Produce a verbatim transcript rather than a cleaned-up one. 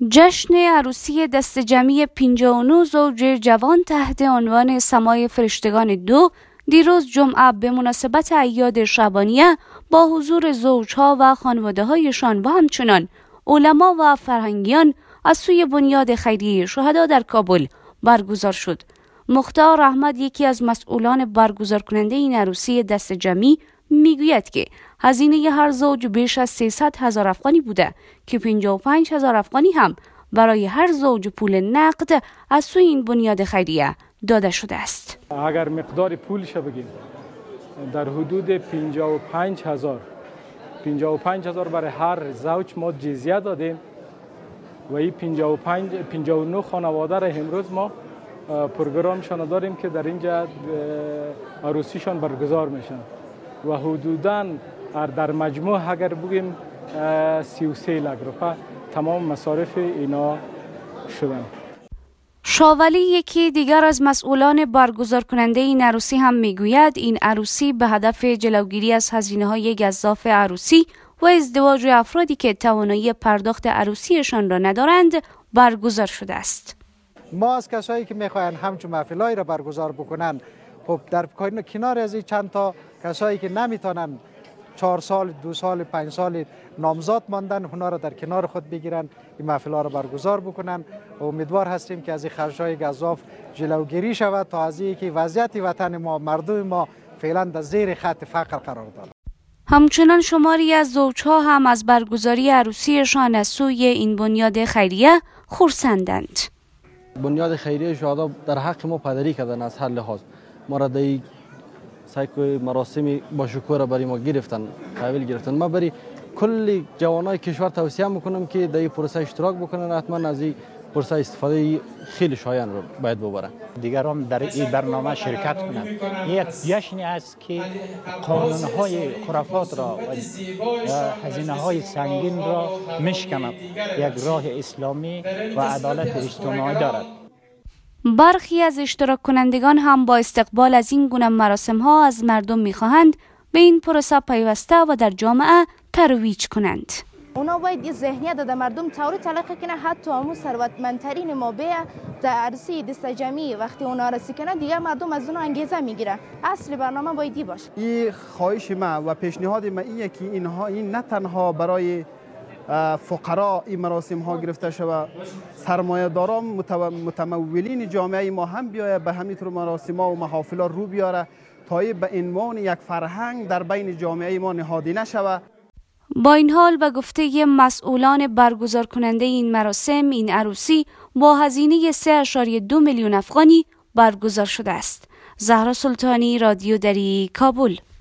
جشن عروسی دست جمعی پنجاه و نه زوج جوان تحت عنوان سمای فرشتگان دو دیروز جمعه به مناسبت اعیاد شعبانیه با حضور زوجها و خانواده‌هایشان و همچنان علما و فرهنگیان از سوی بنیاد خیریه شهدا در کابل برگزار شد. مختار احمد، یکی از مسئولان برگزار کننده این عروسی دست جمعی، میگوید که هزینه هر زوج بیش از سیصد هزار افغانی بوده که پنجاه و پنج هزار افغانی هم برای هر زوج پول نقد از سوی این بنیاد خیریه داده شده است. اگر مقدار پولش بگیم در حدود پنجاه و پنج هزار پنجاه و پنج هزار برای هر زوج ما جزیه دادیم و این پنجاه و پنج پنجاه و نه خانواده را امروز ما پروگرامشان داریم که در اینجا عروسیشان برگزار میشن و حدوداً در مجموع اگر بگیم سی و سه لک روپیه تمام مصارف اینا شدن. شاولی، یکی دیگر از مسئولان برگزار کننده این عروسی، هم میگوید این عروسی به هدف جلوگیری از هزینه‌های گزاف عروسی و ازدواج افرادی که توانایی پرداخت عروسیشان را ندارند برگزار شده است. ما از کسایی که میخواین همچون محفلایی را برگزار بکنن، خب در کنار از چند تا کسایی که نمیتونن چهار سال، دو سال، پنج سال نامزاد ماندن، اونا را در کنار خود بگیرن، این محفل‌ها را برگزار بکنن و امیدوار هستیم که از این خرج‌های گزاف جلوگیری شود تا از اینکه وضعیت وطن ما، مردم ما فعلا در زیر خط فقر قرار دارد. همچنان شماری از زوجها هم از برگزاری عروسیشان از سوی این بنیاد خیریه خرسندند. بنیاد خیریه شهدا در حق ما پدری کردن از هر لحاظ. ما را در سایکو مراسمی با شکوه برای ما گرفتن، تحویل گرفتن. ما برای کل جوانای کشور توصیه میکنم که در این پروسه اشتراک بکنن، حتما از این پروسه استفاده خیلی شایان رو باید ببرن. دیگران در این برنامه شرکت کنند. یک جشنی است که قانونهای خرافات را و هزینه‌های سنگین را میشکند. یک راه اسلامی و عدالت اجتماعی دارد. برخی از اشتراک کنندگان هم با استقبال از این گونه مراسم ها از مردم میخواهند به این پروسه پیوسته و در جامعه ترویج کنند. اونا باید این ذهنیت در مردم طوری تلقی کنه حتی همون ثروتمندترین مابع در عرصه دست جمعی وقتی اونا رسی کنه دیگه مردم از اون انگیزه میگیره. اصل برنامه باید این باشه. این خواهش ما و پیشنهاد ما اینه که اینها این نه تنها برای فقرا این مراسم ها گرفته شود، سرمایه داران متمولین جامعه ما هم بیاید به همین طور مراسم ها و محافل ها رو بیاره تا به عنوان یک فرهنگ در بین جامعه ما نهادینه شود. با این حال به گفته مسئولان برگزار کننده این مراسم، این عروسی با هزینه سه ممیز دو میلیون افغانی برگزار شده است. زهرا سلطانی، رادیو دری، کابل.